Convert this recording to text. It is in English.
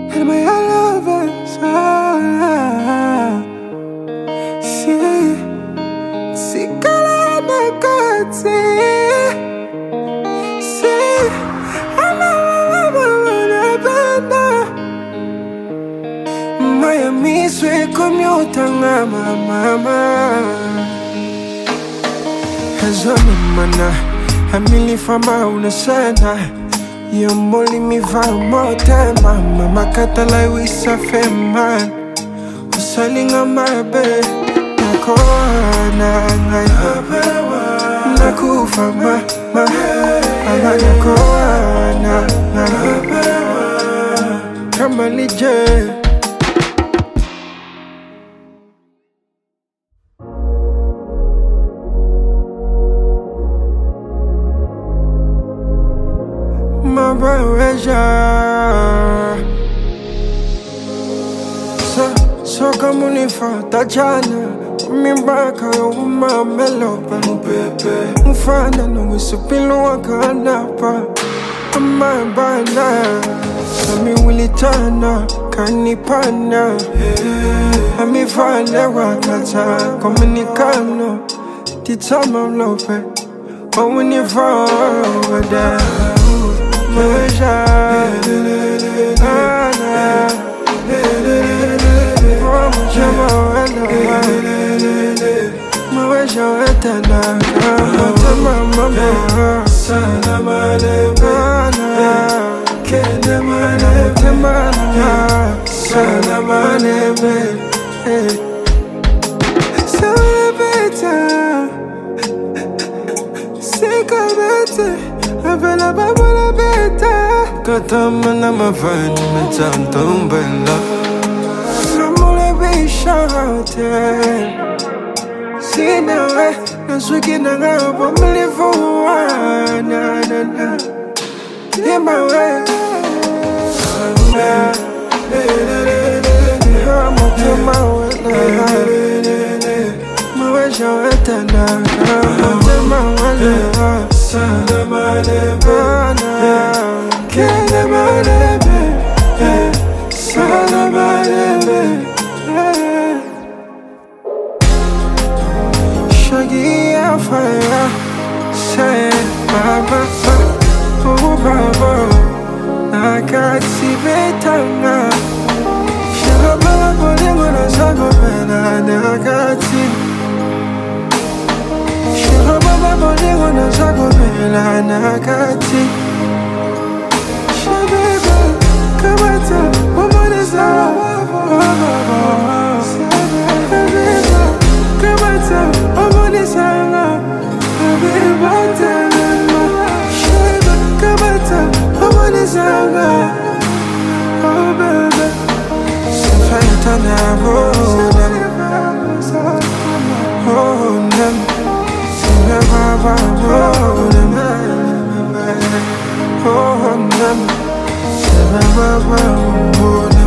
and my love is si kala na kati si ama banda Miami swe commuta mama Hazoni mana Hamili fama unasana Yomoli mi va motema Mama katala wisa feman Usalinga mabe Nakona ngai Nakufa mama Ama nakona ngai Kama lije So come on for Tajana Mimbaka uma melopa Mufana no wisupilo wakanapa Ama bana Sami wilitana Kanipana Ami fane wakata Komunikano Titama lope Omuni forward Maja Ana Maja etana Mama Salama Ana Kende mana Salama nebe Salabeta Sikabete Avela babula beta Katamana mavani metantombela Namule bishote Sinawe Nasuki nangabo mlifuwa Na Imawe Hamotemawe Mawe shawetana Hamotemawe Salamalebe Kelemalebe Salamalebe Shaggy fire Say Baba Oh Baba Nakatsi betanga Shalabala Bolingo Zago Bena Nakatsi Shalabala Bolingo Zago Bena Nakatsi Shabeba Kabata Womaneza Shabeba Kabata Womaneza Shabeba Kabata Womaneza Oh baby Safayatana Oh nem Oh nem